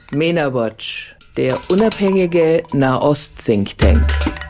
MENA Watch, der unabhängige Nahost-Think Tank.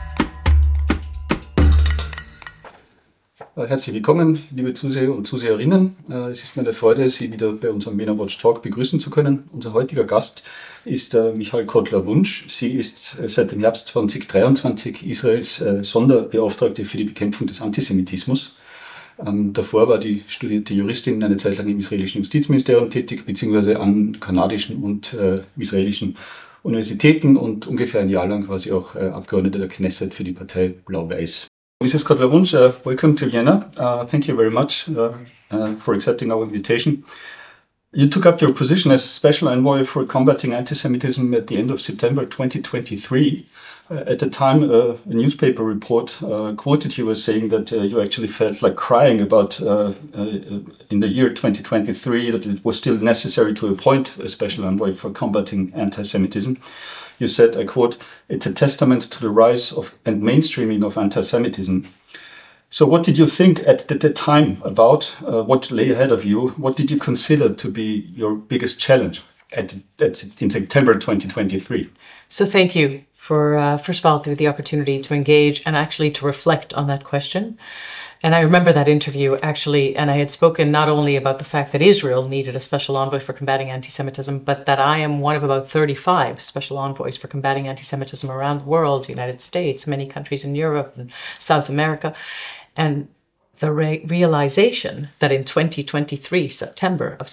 Herzlich willkommen, liebe Zuseher und Zuseherinnen. Es ist mir eine Freude, Sie wieder bei unserem MENA Watch Talk begrüßen zu können. Unser heutiger Gast ist Michal Kotler-Wunsch. Sie ist seit dem Herbst 2023 Israels Sonderbeauftragte für die Bekämpfung des Antisemitismus. Davor war die studierte Juristin eine Zeit lang im israelischen Justizministerium tätig, beziehungsweise an kanadischen und israelischen Universitäten, und ungefähr ein Jahr lang war sie auch Abgeordnete der Knesset für die Partei Blau-Weiß. Mrs. Kotler-Wunsch, welcome to Vienna. Thank you very much for accepting our invitation. You took up your position as Special Envoy for Combating Antisemitism at the end of September 2023. At the time, a newspaper report quoted you as saying that you actually felt like crying about, in the year 2023, that it was still necessary to appoint a Special Envoy for Combating Antisemitism. You said, I quote, "It's a testament to the rise of and mainstreaming of anti-Semitism." So what did you think at the time about what lay ahead of you? What did you consider to be your biggest challenge in September 2023? So thank you for, first of all, the opportunity to engage and actually to reflect on that question. And I remember that interview, actually, and I had spoken not only about the fact that Israel needed a special envoy for combating anti-Semitism, but that I am one of about 35 special envoys for combating anti-Semitism around the world, the United States, many countries in Europe and South America. And the realization that in 2023, September of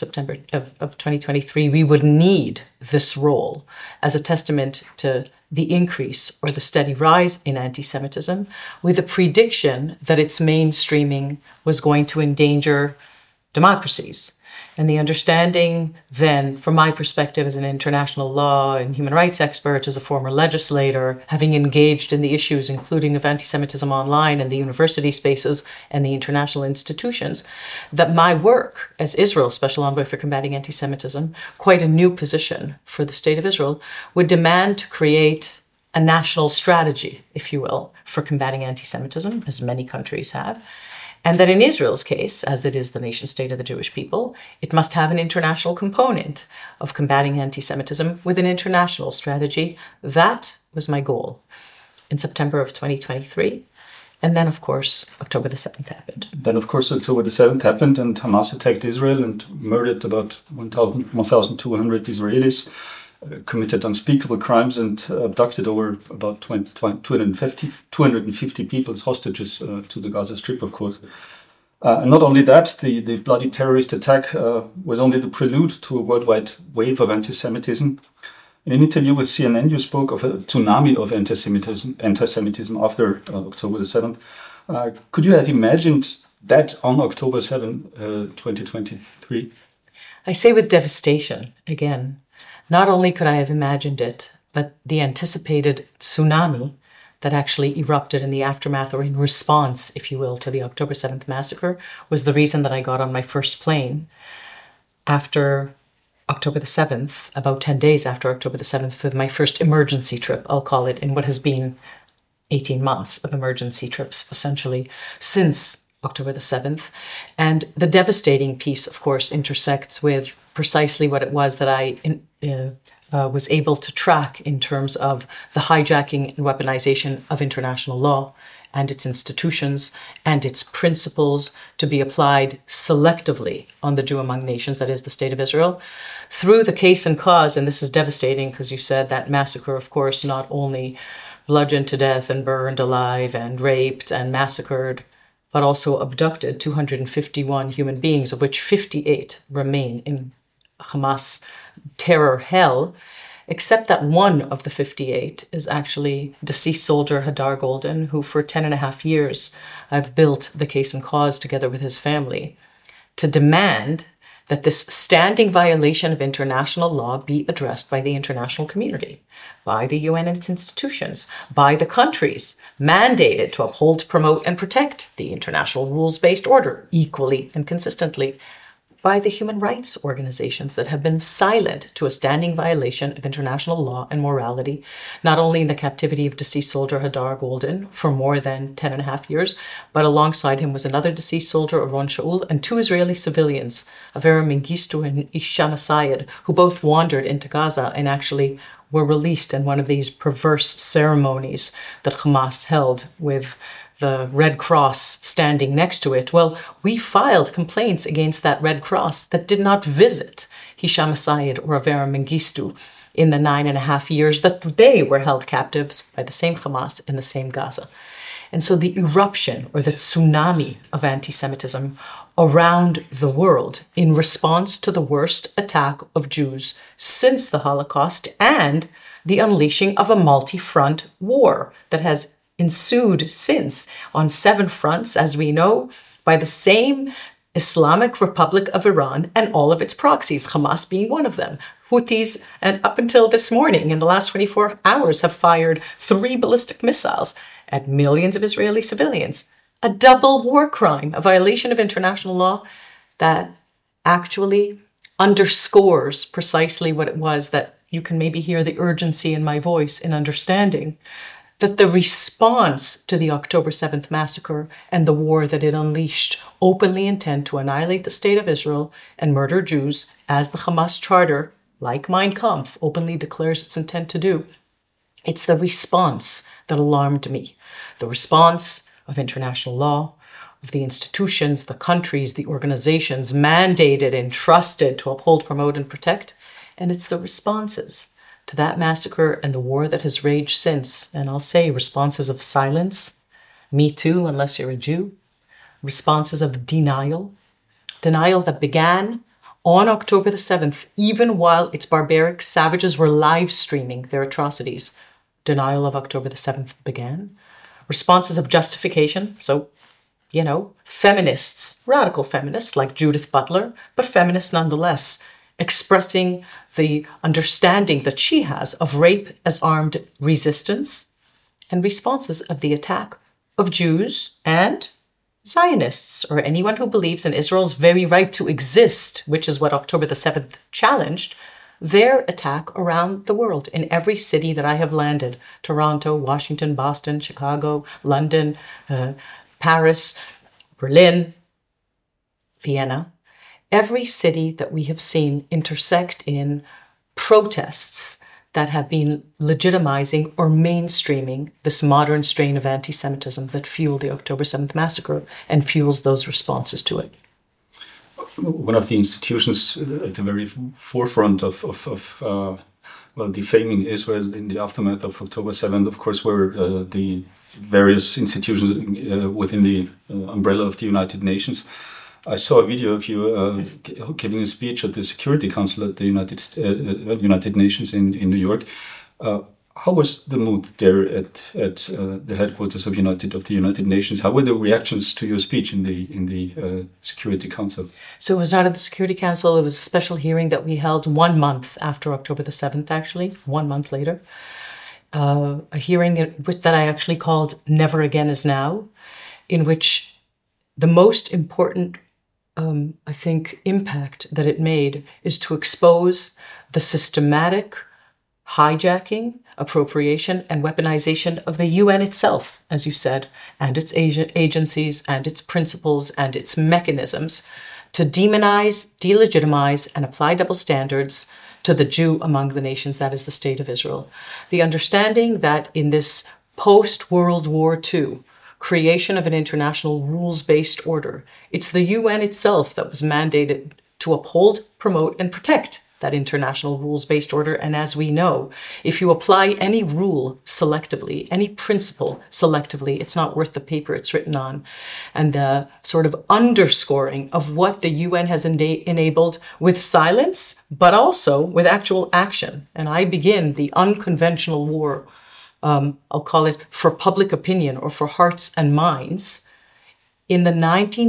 2023, we would need this role as a testament to the increase or the steady rise in anti-Semitism, with a prediction that its mainstreaming was going to endanger democracies. And the understanding then, from my perspective as an international law and human rights expert, as a former legislator, having engaged in the issues including of anti-Semitism online and the university spaces and the international institutions, that my work as Israel's Special Envoy for Combating Anti-Semitism, quite a new position for the State of Israel, would demand to create a national strategy, if you will, for combating anti-Semitism, as many countries have. And that in Israel's case, as it is the nation state of the Jewish people, it must have an international component of combating anti-Semitism with an international strategy. That was my goal in September of 2023. And then, of course, October the 7th happened. Then, of course, October the 7th happened, and Hamas attacked Israel and murdered about 1,200 Israelis, committed unspeakable crimes, and abducted over about 250 people as hostages to the Gaza Strip, of course. And not only that, the bloody terrorist attack was only the prelude to a worldwide wave of anti-Semitism. In an interview with CNN, you spoke of a tsunami of anti-Semitism after October the 7th. Could you have imagined that on October 7, 2023? I say with devastation, again. Not only could I have imagined it, but the anticipated tsunami that actually erupted in the aftermath or in response, if you will, to the October 7th massacre was the reason that I got on my first plane after October the 7th, about 10 days after October the 7th, for my first emergency trip, I'll call it, in what has been 18 months of emergency trips, essentially, since October the 7th. And the devastating piece, of course, intersects with precisely what it was that I was able to track in terms of the hijacking and weaponization of international law and its institutions and its principles to be applied selectively on the Jew among nations, that is the State of Israel, through the case and cause. And this is devastating because you said that massacre, of course, not only bludgeoned to death and burned alive and raped and massacred, but also abducted 251 human beings, of which 58 remain in Hamas terror hell, except that one of the 58 is actually deceased soldier Hadar Golden, who for 10.5 years I've built the case and cause together with his family to demand that this standing violation of international law be addressed by the international community, by the UN and its institutions, by the countries mandated to uphold, promote, and protect the international rules-based order equally and consistently. by the human rights organizations that have been silent to a standing violation of international law and morality, not only in the captivity of deceased soldier Hadar Goldin for more than 10 and a half years, but alongside him was another deceased soldier, Oron Shaul, and 2 Israeli civilians, Avera Mengistu and Isham Asayed, who both wandered into Gaza and actually were released in one of these perverse ceremonies that Hamas held with the Red Cross standing next to it. Well, we filed complaints against that Red Cross that did not visit Hisham Asayed or Avera Mengistu in the 9.5 years that they were held captives by the same Hamas in the same Gaza. And so the eruption or the tsunami of anti-Semitism around the world in response to the worst attack of Jews since the Holocaust and the unleashing of a multi-front war that has ensued since on 7 fronts, as we know, by the same Islamic Republic of Iran and all of its proxies, Hamas being one of them. Houthis, and up until this morning, in the last 24 hours, have fired 3 ballistic missiles at millions of Israeli civilians. A double war crime, a violation of international law that actually underscores precisely what it was that you can maybe hear the urgency in my voice in understanding that the response to the October 7th massacre and the war that it unleashed openly intend to annihilate the state of Israel and murder Jews, as the Hamas charter, like Mein Kampf, openly declares its intent to do. It's the response that alarmed me. The response of international law, of the institutions, the countries, the organizations mandated and trusted to uphold, promote, and protect. And it's the responses to that massacre and the war that has raged since. And I'll say responses of silence, me too, unless you're a Jew, responses of denial that began on October the 7th, even while its barbaric savages were live streaming their atrocities. Denial of October the 7th began. Responses of justification, so, feminists, radical feminists like Judith Butler, but feminists nonetheless, expressing the understanding that she has of rape as armed resistance, and responses of the attack of Jews and Zionists, or anyone who believes in Israel's very right to exist, which is what October the 7th challenged, their attack around the world in every city that I have landed: Toronto, Washington, Boston, Chicago, London, Paris, Berlin, Vienna. Every city that we have seen intersect in protests that have been legitimizing or mainstreaming this modern strain of anti-Semitism that fueled the October 7th massacre and fuels those responses to it. One of the institutions at the very forefront of defaming Israel in the aftermath of October 7th, of course, were the various institutions within the umbrella of the United Nations. I saw a video of you giving a speech at the Security Council at the United Nations in New York. How was the mood there at the headquarters of the United Nations? How were the reactions to your speech in the Security Council? So it was not at the Security Council. It was a special hearing that we held 1 month after October the 7th, actually, 1 month later. A hearing that I actually called Never Again Is Now, in which the most important impact that it made is to expose the systematic hijacking, appropriation, and weaponization of the UN itself, as you said, and its agencies, and its principles, and its mechanisms to demonize, delegitimize, and apply double standards to the Jew among the nations, that is the State of Israel. The understanding that in this post-World War II creation of an international rules-based order, it's the UN itself that was mandated to uphold, promote, and protect that international rules-based order. And as we know, if you apply any rule selectively, any principle selectively, it's not worth the paper it's written on. And the sort of underscoring of what the UN has enabled with silence, but also with actual action. And I begin the unconventional war, I'll call it for public opinion or for hearts and minds, in the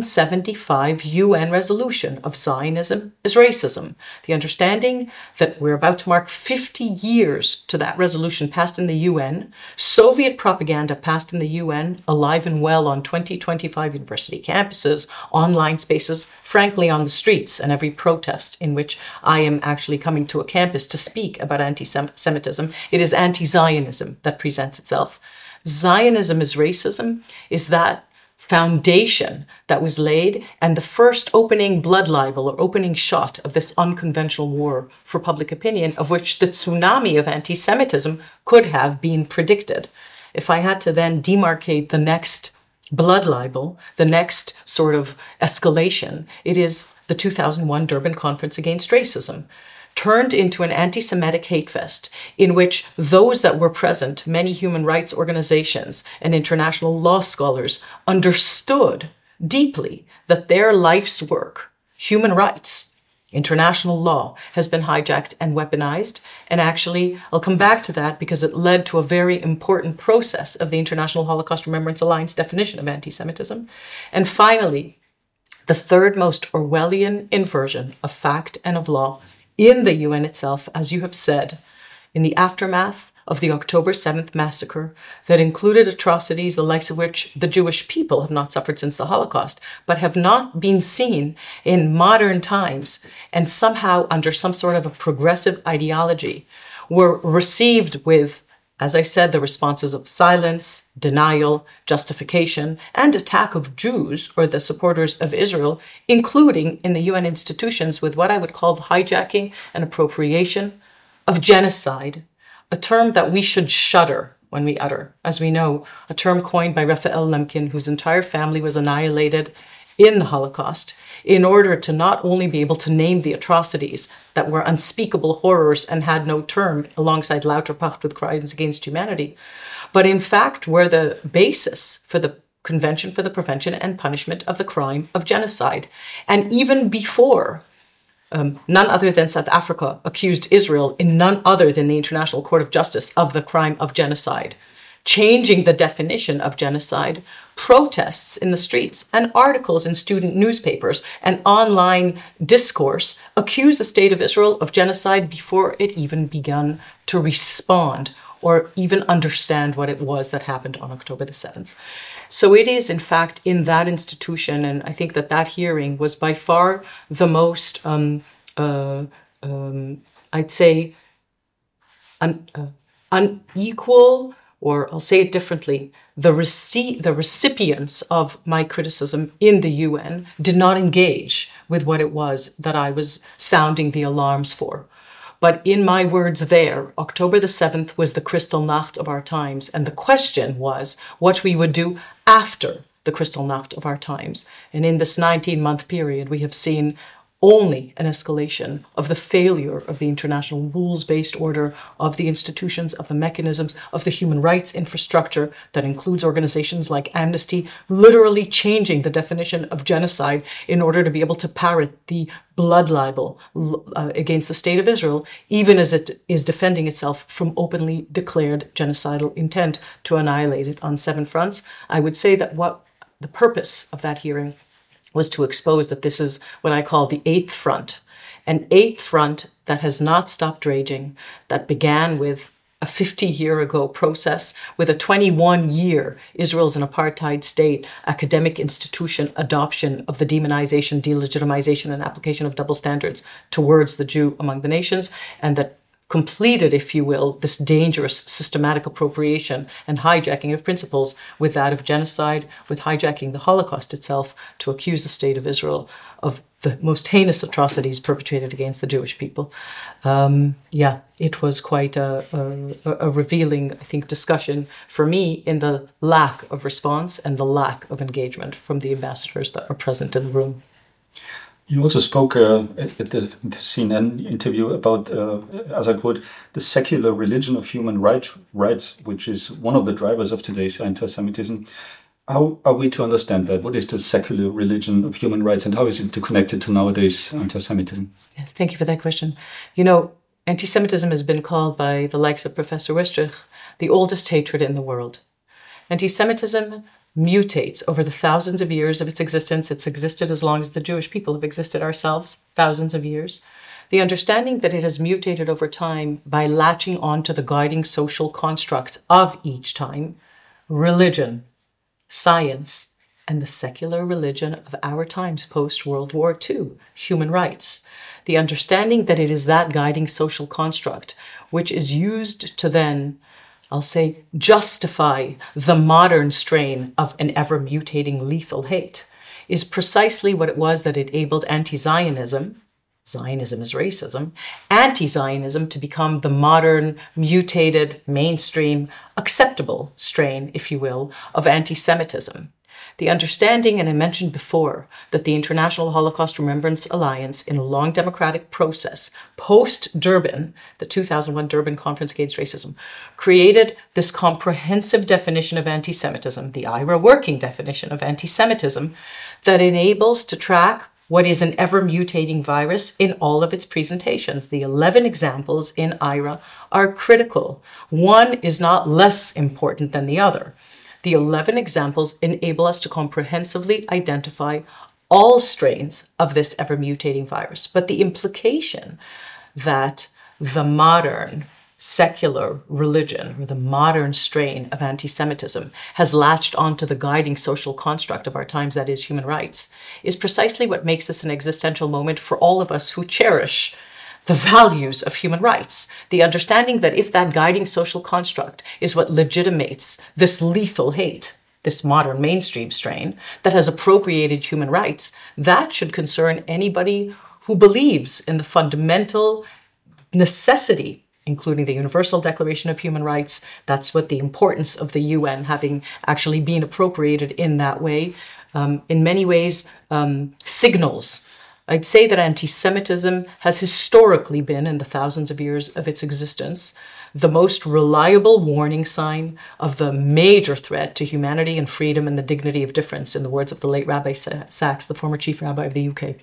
1975 UN resolution of Zionism is racism. The understanding that we're about to mark 50 years to that resolution passed in the UN, Soviet propaganda passed in the UN, alive and well on 2025 university campuses, online spaces, frankly on the streets, and every protest in which I am actually coming to a campus to speak about anti-Semitism. It is anti-Zionism that presents itself. Zionism is racism, is that foundation that was laid and the first opening blood libel or opening shot of this unconventional war for public opinion, of which the tsunami of anti-Semitism could have been predicted. If I had to then demarcate the next blood libel, the next sort of escalation, it is the 2001 Durban Conference Against Racism, turned into an anti-Semitic hate fest in which those that were present, many human rights organizations and international law scholars, understood deeply that their life's work, human rights, international law, has been hijacked and weaponized. And actually, I'll come back to that because it led to a very important process of the International Holocaust Remembrance Alliance definition of anti-Semitism. And finally, the third most Orwellian inversion of fact and of law in the UN itself, as you have said, in the aftermath of the October 7th massacre that included atrocities the likes of which the Jewish people have not suffered since the Holocaust, but have not been seen in modern times and somehow under some sort of a progressive ideology, were received with, as I said, the responses of silence, denial, justification, and attack of Jews or the supporters of Israel, including in the UN institutions with what I would call the hijacking and appropriation of genocide, a term that we should shudder when we utter. As we know, a term coined by Raphael Lemkin, whose entire family was annihilated in the Holocaust, in order to not only be able to name the atrocities that were unspeakable horrors and had no term alongside Lauterpacht with crimes against humanity, but in fact were the basis for the Convention for the Prevention and Punishment of the Crime of Genocide. And even before none other than South Africa accused Israel in none other than the International Court of Justice of the crime of genocide, changing the definition of genocide, protests in the streets and articles in student newspapers and online discourse accuse the state of Israel of genocide before it even began to respond or even understand what it was that happened on October the 7th. So it is, in fact, in that institution, and I think that that hearing was by far the most, I'd say, unequal, or I'll say it differently, the recipients of my criticism in the UN did not engage with what it was that I was sounding the alarms for. But in my words there, October the 7th was the Kristallnacht of our times. And the question was what we would do after the Kristallnacht of our times. And in this 19-month period, we have seen only an escalation of the failure of the international rules-based order, of the institutions, of the mechanisms, of the human rights infrastructure that includes organizations like Amnesty, literally changing the definition of genocide in order to be able to parrot the blood libel against the state of Israel, even as it is defending itself from openly declared genocidal intent to annihilate it on 7 fronts. I would say that what the purpose of that hearing was to expose that this is what I call the 8th front, an 8th front that has not stopped raging, that began with a 50-year-ago process, with a 21-year Israel's an apartheid state, academic institution adoption of the demonization, delegitimization, and application of double standards towards the Jew among the nations, and that completed, if you will, this dangerous systematic appropriation and hijacking of principles with that of genocide, with hijacking the Holocaust itself to accuse the state of Israel of the most heinous atrocities perpetrated against the Jewish people. It was quite a revealing, I think, discussion for me in the lack of response and the lack of engagement from the ambassadors that were present in the room. You also spoke at the CNN interview about, as I quote, the secular religion of human rights, which is one of the drivers of today's anti-Semitism. How are we to understand that? What is the secular religion of human rights, and how is it connected to nowadays anti-Semitism? Yes, thank you for that question. You know, anti-Semitism has been called by the likes of Professor Westrich the oldest hatred in the world. Anti-Semitism mutates over the thousands of years of its existence. It's existed as long as the Jewish people have existed ourselves, thousands of years. The understanding that it has mutated over time by latching on to the guiding social construct of each time, religion, science, and the secular religion of our times post-World War II, human rights. The understanding that it is that guiding social construct which is used to then, I'll say, justify the modern strain of an ever-mutating lethal hate is precisely what it was that enabled anti-Zionism, Zionism is racism, anti-Zionism to become the modern, mutated, mainstream, acceptable strain, if you will, of anti-Semitism. The understanding, and I mentioned before, that the International Holocaust Remembrance Alliance, in a long democratic process, post-Durban, the 2001 Durban Conference Against Racism, created this comprehensive definition of anti-Semitism, the IHRA working definition of anti-Semitism, that enables to track what is an ever-mutating virus in all of its presentations. The 11 examples in IHRA are critical. One is not less important than the other. The 11 examples enable us to comprehensively identify all strains of this ever-mutating virus. But the implication that the modern secular religion, or the modern strain of anti-Semitism, has latched onto the guiding social construct of our times, that is human rights, is precisely what makes this an existential moment for all of us who cherish the values of human rights. The understanding that if that guiding social construct is what legitimates this lethal hate, this modern mainstream strain that has appropriated human rights, that should concern anybody who believes in the fundamental necessity, including the Universal Declaration of Human Rights. That's what the importance of the UN having actually been appropriated in that way, in many ways signals. I'd say that anti-Semitism has historically been, in the thousands of years of its existence, the most reliable warning sign of the major threat to humanity and freedom and the dignity of difference, in the words of the late Rabbi Sachs, the former chief rabbi of the UK.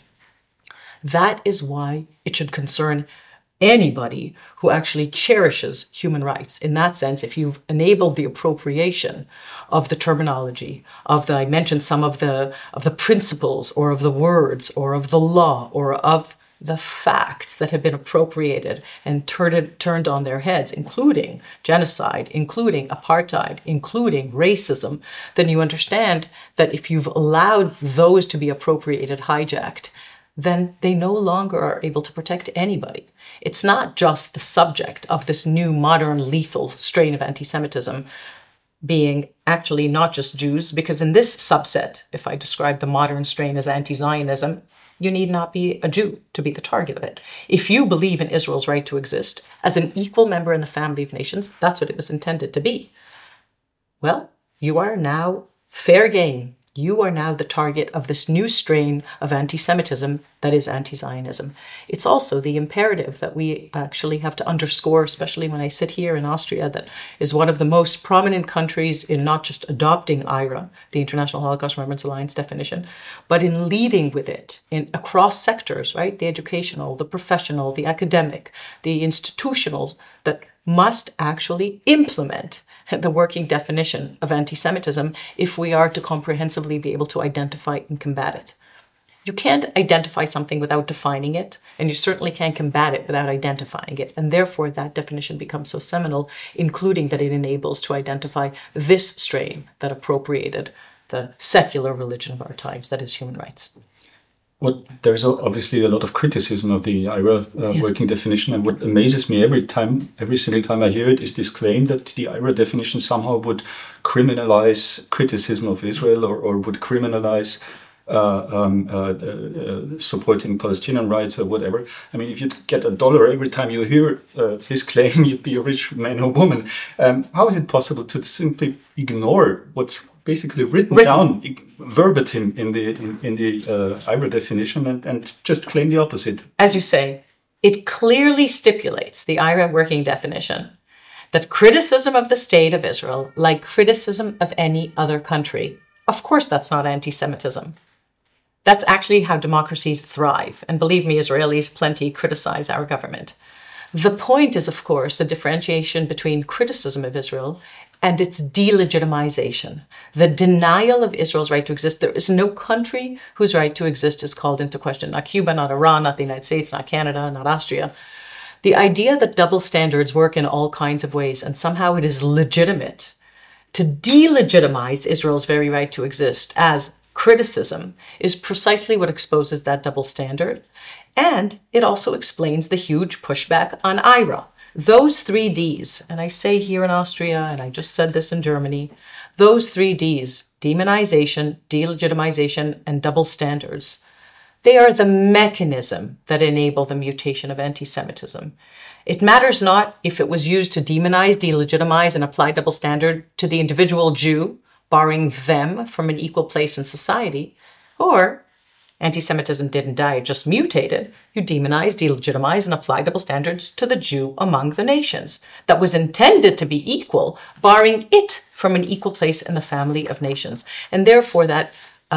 That is why it should concern anybody who actually cherishes human rights. In that sense, if you've enabled the appropriation of the terminology, I mentioned some of the principles, or of the words, or of the law, or of the facts that have been appropriated and turned on their heads, including genocide, including apartheid, including racism, then you understand that if you've allowed those to be appropriated, hijacked, then they no longer are able to protect anybody. It's not just the subject of this new modern lethal strain of anti-Semitism being actually not just Jews, because in this subset, if I describe the modern strain as anti-Zionism, you need not be a Jew to be the target of it. If you believe in Israel's right to exist as an equal member in the family of nations, that's what it was intended to be. Well, you are now fair game. You are now the target of this new strain of anti-Semitism that is anti-Zionism. It's also the imperative that we actually have to underscore, especially when I sit here in Austria, that is one of the most prominent countries in not just adopting IHRA, the International Holocaust Remembrance Alliance definition, but in leading with it across sectors, right? The educational, the professional, the academic, the institutional, that must actually implement the working definition of anti-Semitism if we are to comprehensively be able to identify and combat it. You can't identify something without defining it, and you certainly can't combat it without identifying it. And therefore, that definition becomes so seminal, including that it enables to identify this strain that appropriated the secular religion of our times, that is human rights. Well, there's obviously a lot of criticism of the IHRA working definition, and what amazes me every single time I hear it, is this claim that the IHRA definition somehow would criminalize criticism of Israel, or would criminalize supporting Palestinian rights or whatever. I mean, if you get $1 every time you hear this claim, you'd be a rich man or woman. How is it possible to simply ignore what's basically written down verbatim in the IHRA definition and just claim the opposite? As you say, it clearly stipulates, the IHRA working definition, that criticism of the state of Israel, like criticism of any other country, of course that's not anti-Semitism. That's actually how democracies thrive. And believe me, Israelis plenty criticize our government. The point is, of course, the differentiation between criticism of Israel and its delegitimization, the denial of Israel's right to exist. There is no country whose right to exist is called into question. Not Cuba, not Iran, not the United States, not Canada, not Austria. The idea that double standards work in all kinds of ways and somehow it is legitimate to delegitimize Israel's very right to exist as criticism is precisely what exposes that double standard. And it also explains the huge pushback on IHRA. Those 3 Ds, and I say here in Austria, and I just said this in Germany, those 3 Ds, demonization, delegitimization, and double standards, they are the mechanism that enable the mutation of anti-Semitism. It matters not if it was used to demonize, delegitimize, and apply double standard to the individual Jew, barring them from an equal place in society, or anti-Semitism didn't die, it just mutated. You demonize, delegitimize, and apply double standards to the Jew among the nations that was intended to be equal, barring it from an equal place in the family of nations. And therefore that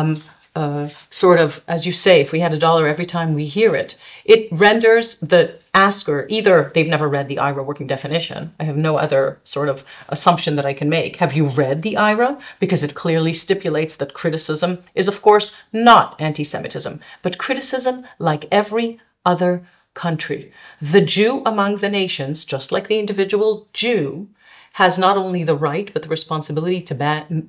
sort of, as you say, if we had $1 every time we hear it, it renders the asker, either they've never read the IHRA working definition. I have no other sort of assumption that I can make. Have you read the IHRA? Because it clearly stipulates that criticism is, of course, not anti-Semitism, but criticism like every other country. The Jew among the nations, just like the individual Jew, has not only the right, but the responsibility to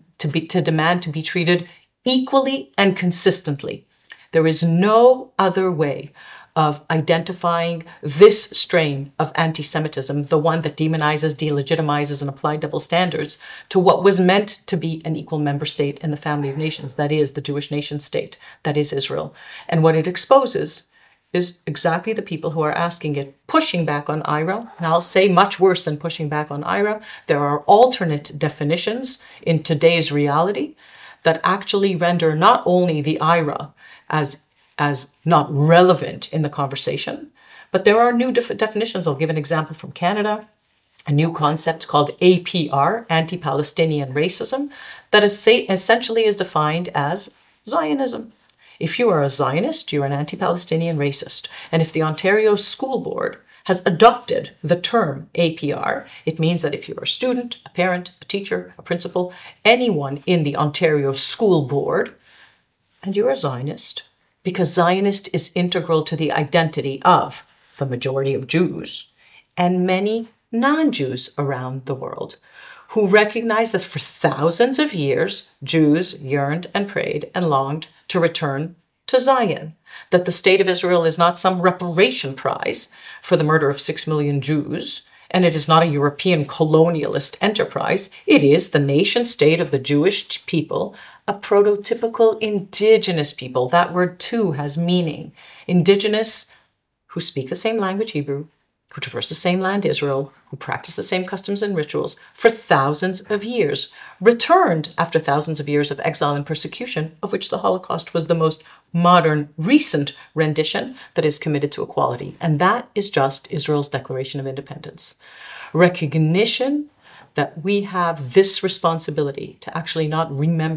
demand to be treated equally and consistently. There is no other way of identifying this strain of anti-Semitism, the one that demonizes, delegitimizes, and applies double standards, to what was meant to be an equal member state in the family of nations, that is, the Jewish nation state, that is Israel. And what it exposes is exactly the people who are asking it, pushing back on IHRA. And I'll say much worse than pushing back on IHRA. There are alternate definitions in today's reality that actually render not only the IHRA as not relevant in the conversation, but there are new definitions. I'll give an example from Canada, a new concept called APR, anti-Palestinian racism, that essentially is defined as Zionism. If you are a Zionist, you're an anti-Palestinian racist. And if the Ontario School Board has adopted the term APR, it means that if you're a student, a parent, a teacher, a principal, anyone in the Ontario School Board, and you're a Zionist, because Zionist is integral to the identity of the majority of Jews and many non-Jews around the world, who recognize that for thousands of years, Jews yearned and prayed and longed to return to Zion, that the state of Israel is not some reparation prize for the murder of 6 million Jews, and it is not a European colonialist enterprise. It is the nation state of the Jewish people, a prototypical indigenous people. That word too has meaning. Indigenous, who speak the same language, Hebrew, who traverse the same land, Israel, who practice the same customs and rituals for thousands of years, returned after thousands of years of exile and persecution, of which the Holocaust was the most modern, recent rendition that is committed to equality. And that is just Israel's Declaration of Independence. Recognition that we have this responsibility to actually not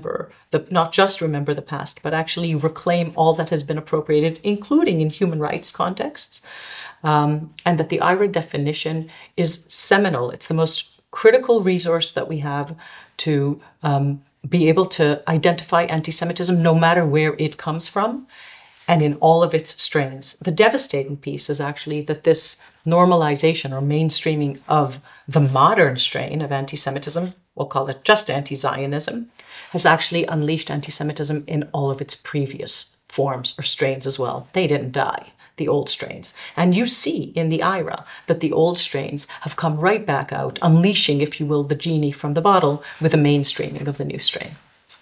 just remember the past, but actually reclaim all that has been appropriated, including in human rights contexts, and that the IHRA definition is seminal. It's the most critical resource that we have to be able to identify anti-Semitism, no matter where it comes from, and in all of its strains. The devastating piece is actually that this normalization or mainstreaming of the modern strain of anti-Semitism, we'll call it just anti-Zionism, has actually unleashed anti-Semitism in all of its previous forms or strains as well. They didn't die, the old strains. And you see in the IHRA that the old strains have come right back out, unleashing, if you will, the genie from the bottle with a mainstreaming of the new strain.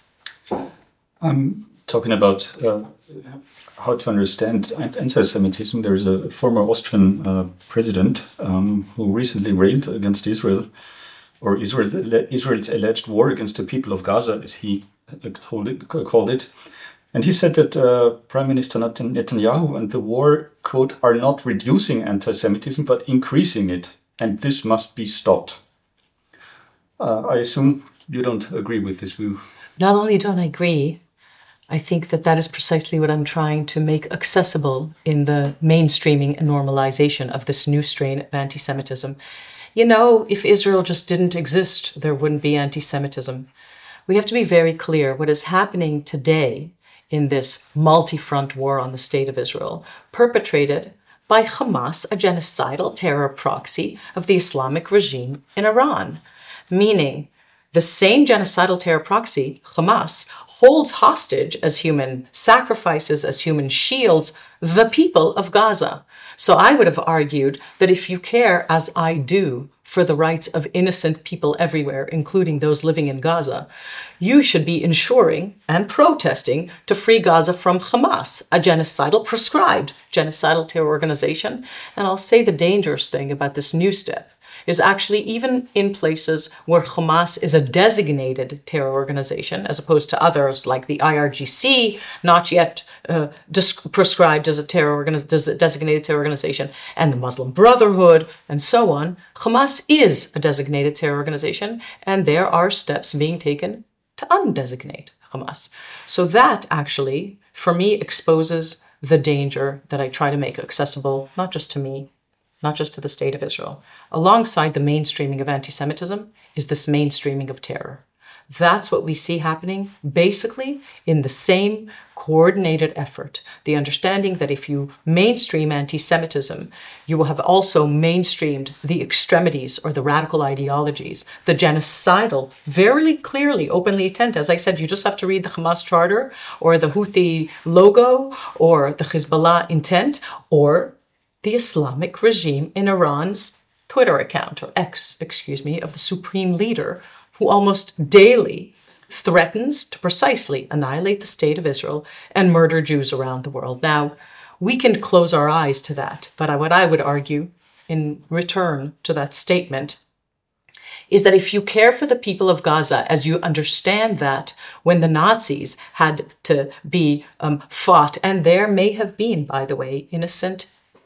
I'm talking about how to understand anti-Semitism. There's a former Austrian president who recently railed against Israel, or Israel's alleged war against the people of Gaza, as he called it. And he said that Prime Minister Netanyahu and the war, quote, are not reducing anti-Semitism, but increasing it. And this must be stopped. I assume you don't agree with this view. Not only don't I agree, I think that that is precisely what I'm trying to make accessible in the mainstreaming and normalization of this new strain of anti-Semitism. you know, if Israel just didn't exist, there wouldn't be anti-Semitism. We have to be very clear what is happening today in this multi-front war on the state of Israel, perpetrated by Hamas, a genocidal terror proxy of the Islamic regime in Iran. Meaning, the same genocidal terror proxy, Hamas, holds hostage as human sacrifices, as human shields, the people of Gaza. So I would have argued that if you care, as I do, for the rights of innocent people everywhere, including those living in Gaza, you should be ensuring and protesting to free Gaza from Hamas, a genocidal, prescribed genocidal terror organization. And I'll say the dangerous thing about this new step is actually even in places where Hamas is a designated terror organization, as opposed to others like the IRGC, not yet prescribed as a designated terror organization, and the Muslim Brotherhood, and so on, Hamas is a designated terror organization, and there are steps being taken to undesignate Hamas. So that actually, for me, exposes the danger that I try to make accessible, not just to me, not just to the state of Israel. Alongside the mainstreaming of anti-Semitism is this mainstreaming of terror. That's what we see happening basically in the same coordinated effort. The understanding that if you mainstream anti-Semitism, you will have also mainstreamed the extremities or the radical ideologies, the genocidal, very clearly, openly intent. As I said, you just have to read the Hamas charter or the Houthi logo or the Hezbollah intent or the Islamic regime in Iran's Twitter account, or X, of the supreme leader, who almost daily threatens to precisely annihilate the state of Israel and murder Jews around the world. Now, we can close our eyes to that, but what I would argue in return to that statement is that if you care for the people of Gaza, as you understand that when the Nazis had to be fought, and there may have been, by the way, innocent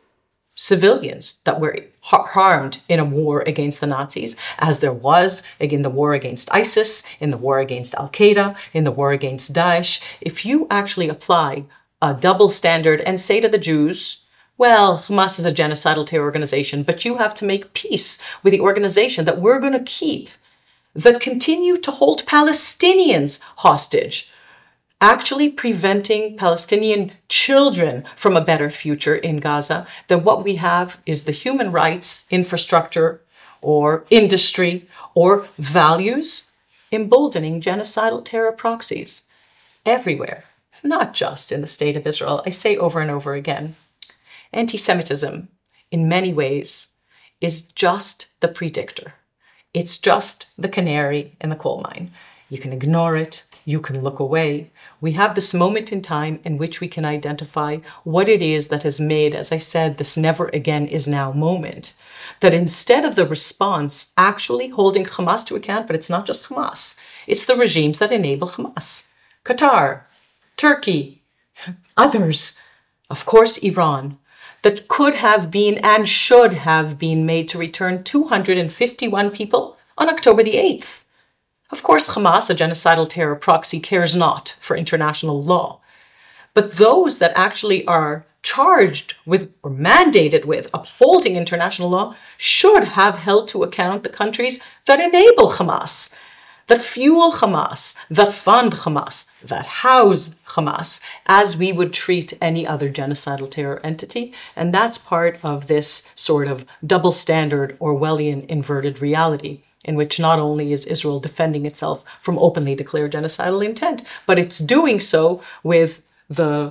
civilians that were harmed in a war against the Nazis, as there was in the war against ISIS, in the war against Al-Qaeda, in the war against Daesh. If you actually apply a double standard and say to the Jews, well, Hamas is a genocidal terror organization, but you have to make peace with the organization that we're going to keep, that continue to hold Palestinians hostage, actually preventing Palestinian children from a better future in Gaza, then what we have is the human rights infrastructure or industry or values emboldening genocidal terror proxies everywhere, not just in the state of Israel. I say over and over again, anti-Semitism in many ways is just the predictor. It's just the canary in the coal mine. You can ignore it. You can look away. We have this moment in time in which we can identify what it is that has made, as I said, this never again is now moment. That instead of the response actually holding Hamas to account, but it's not just Hamas, it's the regimes that enable Hamas. Qatar, Turkey, others, of course Iran, that could have been and should have been made to return 251 people on October the 8th. Of course, Hamas, a genocidal terror proxy, cares not for international law. But those that actually are charged with or mandated with upholding international law should have held to account the countries that enable Hamas, that fuel Hamas, that fund Hamas, that house Hamas, as we would treat any other genocidal terror entity. And that's part of this sort of double standard Orwellian inverted reality, in which not only is Israel defending itself from openly declared genocidal intent, but it's doing so with the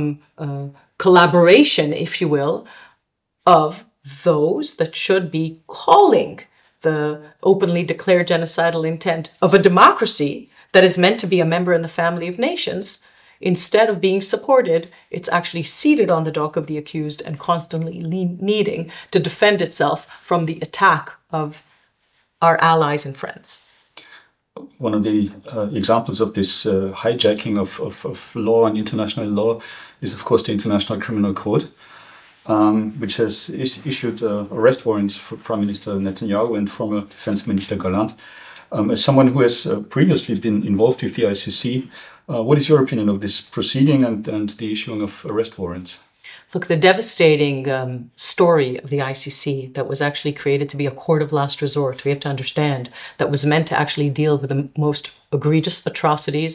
collaboration, if you will, of those that should be calling the openly declared genocidal intent of a democracy that is meant to be a member in the family of nations. Instead of being supported, it's actually seated on the dock of the accused and constantly needing to defend itself from the attack of our allies and friends. One of the examples of this hijacking of law and international law is, of course, the International Criminal Code, which has issued arrest warrants for Prime Minister Netanyahu and former Defense Minister Gallant. As someone who has previously been involved with the ICC, what is your opinion of this proceeding and the issuing of arrest warrants? Look, the devastating story of the ICC that was actually created to be a court of last resort, we have to understand, that was meant to actually deal with the most egregious atrocities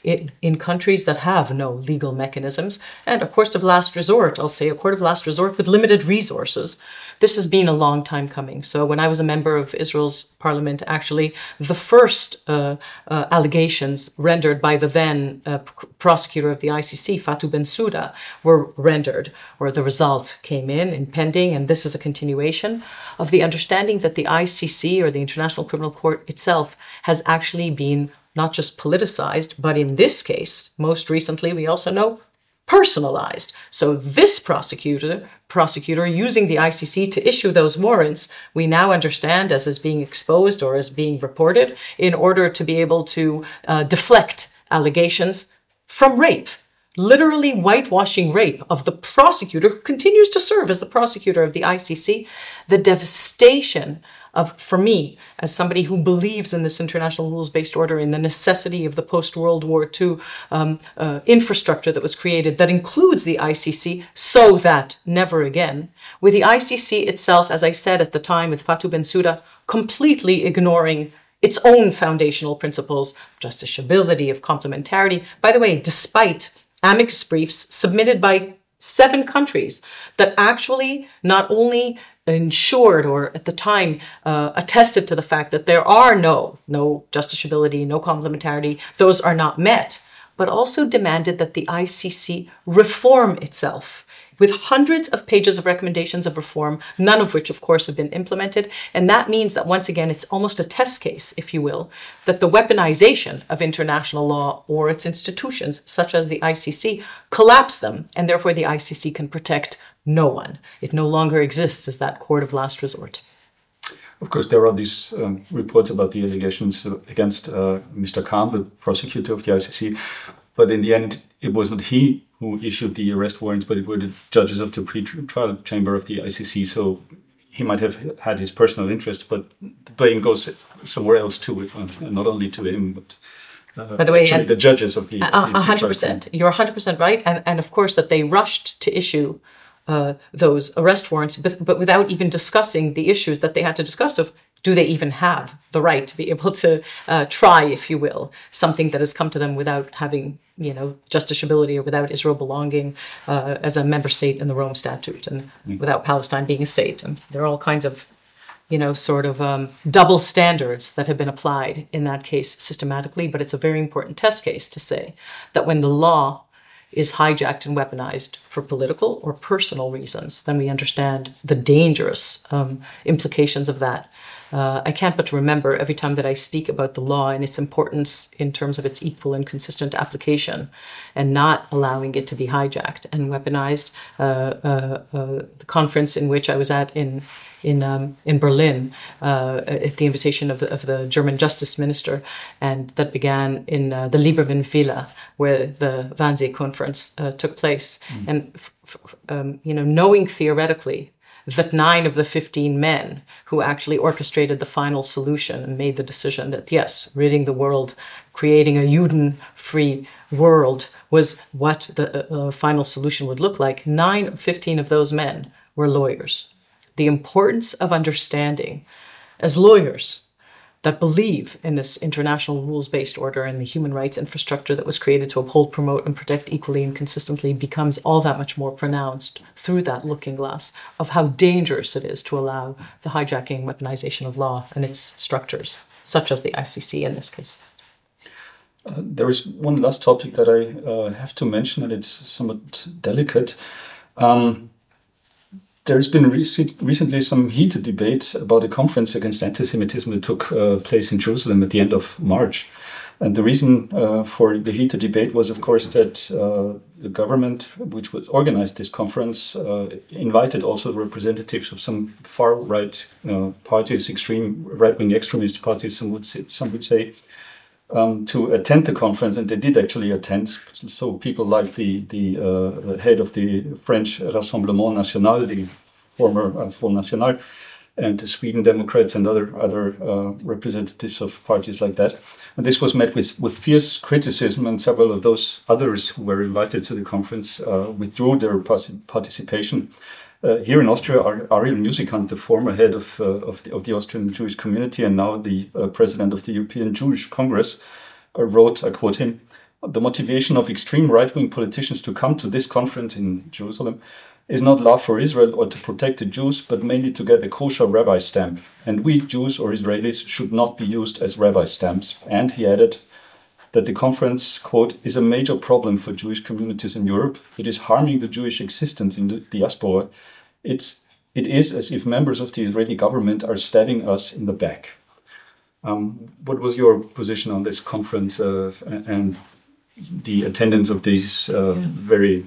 in countries that have no legal mechanisms. And a court of last resort, I'll say a court of last resort with limited resources. This has been a long time coming. So when I was a member of Israel's parliament, actually, the first allegations rendered by the then prosecutor of the ICC, Fatou Bensouda, were rendered, or the result came in pending, and this is a continuation of the understanding that the ICC, or the International Criminal Court itself, has actually been not just politicized, but in this case, most recently, we also know, personalized. So this prosecutor using the ICC to issue those warrants, we now understand as is being exposed or as being reported, in order to be able to deflect allegations from rape. Literally whitewashing rape of the prosecutor who continues to serve as the prosecutor of the ICC. The devastation of, for me, as somebody who believes in this international rules-based order, in the necessity of the post-World War II infrastructure that was created that includes the ICC, so that never again, with the ICC itself, as I said at the time with Fatou Bensouda, completely ignoring its own foundational principles of justiciability, of complementarity. By the way, despite amicus briefs submitted by 7 countries that actually not only ensured, or at the time attested to the fact that there are no justiciability, no complementarity, those are not met, but also demanded that the ICC reform itself with hundreds of pages of recommendations of reform, none of which, of course, have been implemented. And that means that, once again, it's almost a test case, if you will, that the weaponization of international law or its institutions, such as the ICC, collapse them, and therefore the ICC can protect no one. It no longer exists as that court of last resort. Of course, there are these reports about the allegations against Mr. Khan, the prosecutor of the ICC, but in the end, it was not he who issued the arrest warrants, but it were the judges of the pre-trial chamber of the ICC. So he might have had his personal interest, but the blame goes somewhere else too, not only to him, but by the way, actually the judges of the 100%. You're 100% right. And of course, that they rushed to issue those arrest warrants, but without even discussing the issues that they had to discuss of, do they even have the right to be able to try, if you will, something that has come to them without having, justiciability, or without Israel belonging as a member state in the Rome Statute, and without Palestine being a state. And there are all kinds of, double standards that have been applied in that case systematically. But it's a very important test case to say that when the law is hijacked and weaponized for political or personal reasons, then we understand the dangerous implications of that. I can't but remember every time that I speak about the law and its importance in terms of its equal and consistent application, and not allowing it to be hijacked and weaponized. The conference in which I was at in Berlin at the invitation of the German Justice Minister, and that began in the Liebermann Villa, where the Wannsee conference took place. And knowing theoretically that 9 of the 15 men who actually orchestrated the final solution and made the decision that, yes, ridding the world, creating a Juden-free world was what the final solution would look like, 9 of 15 of those men were lawyers. The importance of understanding, as lawyers that believe in this international rules-based order and the human rights infrastructure that was created to uphold, promote, and protect equally and consistently, becomes all that much more pronounced through that looking glass of how dangerous it is to allow the hijacking and weaponization of law and its structures, such as the ICC in this case. There is one last topic that I have to mention, and it's somewhat delicate. There's been recently some heated debate about a conference against anti-Semitism that took place in Jerusalem at the end of March. And the reason for the heated debate was, of course, that the government, which would organize this conference, invited also representatives of some far-right parties, extreme right-wing extremist parties, some would say, to attend the conference, and they did actually attend. So people like the head of the French Rassemblement National, the former Front National, and the Sweden Democrats and other representatives of parties like that. And this was met with fierce criticism, and several of those others who were invited to the conference withdrew their participation. Here in Austria, Ariel Musikant, the former head of the Austrian Jewish community and now the president of the European Jewish Congress, wrote, I quote him, "The motivation of extreme right-wing politicians to come to this conference in Jerusalem is not love for Israel or to protect the Jews, but mainly to get a kosher rabbi stamp. And we Jews or Israelis should not be used as rabbi stamps." And he added that the conference, quote, "is a major problem for Jewish communities in Europe. It is harming the Jewish existence in the diaspora. It is as if members of the Israeli government are stabbing us in the back." What was your position on this conference and the attendance of these very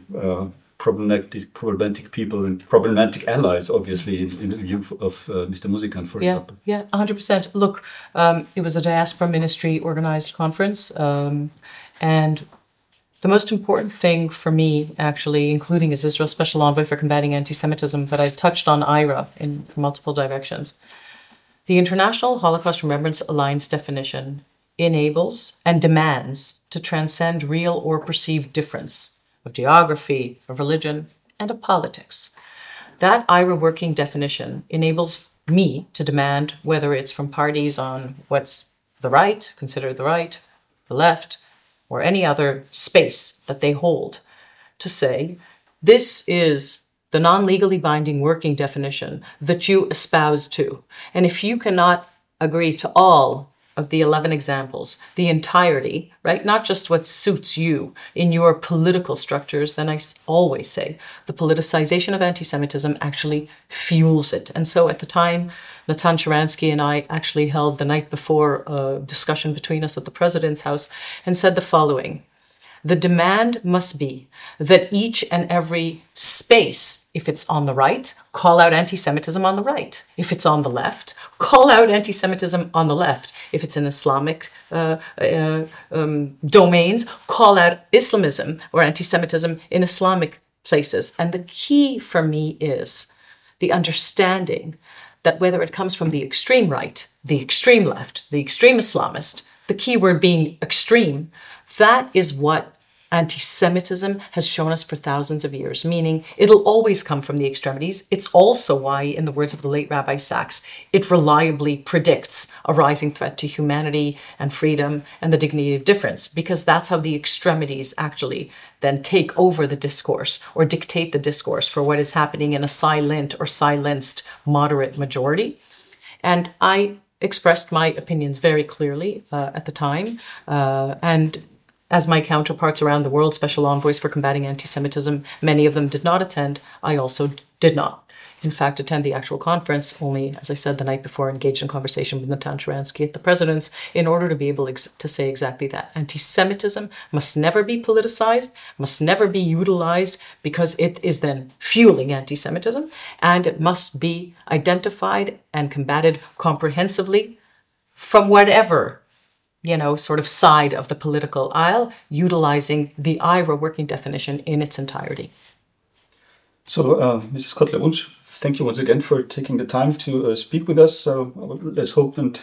problematic people and problematic allies, obviously, in the view of Mr. Musikant, for example? Yeah, 100%. Look, it was a diaspora ministry organized conference, and the most important thing for me, actually, including as Israel's Special Envoy for Combating Anti-Semitism, but I've touched on IHRA from multiple directions. The International Holocaust Remembrance Alliance definition enables and demands to transcend real or perceived difference of geography, of religion, and of politics. That IHRA working definition enables me to demand, whether it's from parties on what's the right, considered the right, the left, or any other space that they hold, to say, this is the non-legally binding working definition that you espouse to. And if you cannot agree to all of the 11 examples, the entirety, right, not just what suits you in your political structures, then I always say the politicization of anti-Semitism actually fuels it. And so at the time, Natan Sharansky and I actually held the night before a discussion between us at the President's house and said the following: the demand must be that each and every space, if it's on the right, call out anti-Semitism on the right. If it's on the left, call out anti-Semitism on the left. If it's in Islamic domains, call out Islamism or anti-Semitism in Islamic places. And the key for me is the understanding that whether it comes from the extreme right, the extreme left, the extreme Islamist, the key word being extreme, that is what anti-Semitism has shown us for thousands of years, meaning it'll always come from the extremities. It's also why, in the words of the late Rabbi Sachs, it reliably predicts a rising threat to humanity and freedom and the dignity of difference, because that's how the extremities actually then take over the discourse or dictate the discourse for what is happening in a silent or silenced moderate majority. And I expressed my opinions very clearly at the time, and as my counterparts around the world, special envoys for combating anti-Semitism, many of them did not attend. I also did not, in fact, attend the actual conference, only, as I said the night before, engaged in conversation with Natan Sharansky at the President's in order to be able to say exactly that. Anti-Semitism must never be politicized, must never be utilized, because it is then fueling anti-Semitism, and it must be identified and combated comprehensively from whatever sort of side of the political aisle, utilizing the IHRA working definition in its entirety. So, Mrs. Kotler-Wunsch, thank you once again for taking the time to speak with us. Let's hope and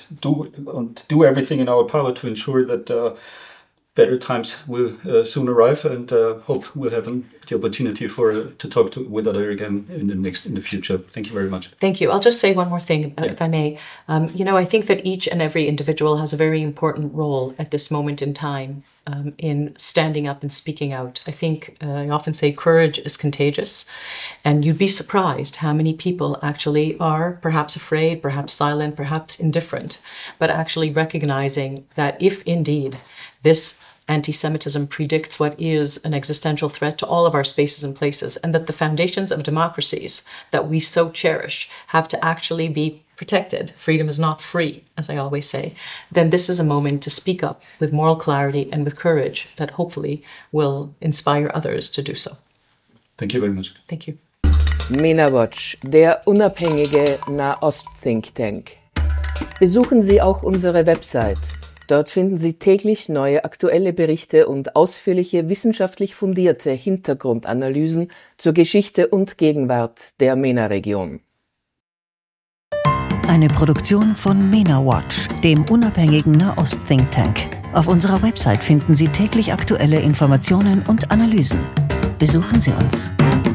do everything in our power to ensure that better times will soon arrive, and hope we'll have the opportunity to talk with other again in the future. Thank you very much. Thank you. I'll just say one more thing, if I may. I think that each and every individual has a very important role at this moment in time in standing up and speaking out. I think I often say courage is contagious, and you'd be surprised how many people actually are perhaps afraid, perhaps silent, perhaps indifferent, but actually recognizing that if indeed this anti-Semitism predicts what is an existential threat to all of our spaces and places, and that the foundations of democracies that we so cherish have to actually be protected. Freedom is not free, as I always say. Then this is a moment to speak up with moral clarity and with courage that hopefully will inspire others to do so. Thank you very much. Thank you. MENA Watch, der unabhängige Nahost-Think Tank. Besuchen Sie auch unsere Website. Dort finden Sie täglich neue aktuelle Berichte und ausführliche wissenschaftlich fundierte Hintergrundanalysen zur Geschichte und Gegenwart der MENA-Region. Eine Produktion von MENA Watch, dem unabhängigen Nahost-Think Tank. Auf unserer Website finden Sie täglich aktuelle Informationen und Analysen. Besuchen Sie uns.